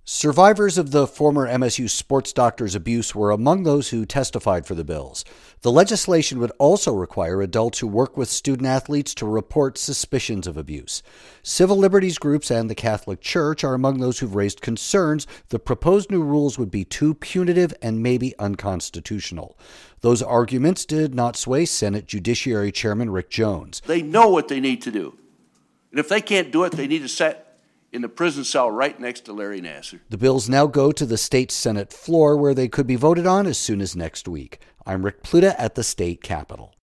Survivors of the former MSU sports doctor's abuse were among those who testified for the bills. The legislation would also require adults who work with student athletes to report suspicions of abuse. Civil liberties groups and the Catholic Church are among those who've raised concerns the proposed new rules would be too punitive and maybe unconstitutional. Those arguments did not sway Senate Judiciary Chairman Rick Jones. They know what they need to do. And if they can't do it, they need to sit in the prison cell right next to Larry Nassar. The bills now go to the state Senate floor, where they could be voted on as soon as next week. I'm Rick Pluta at the state capitol.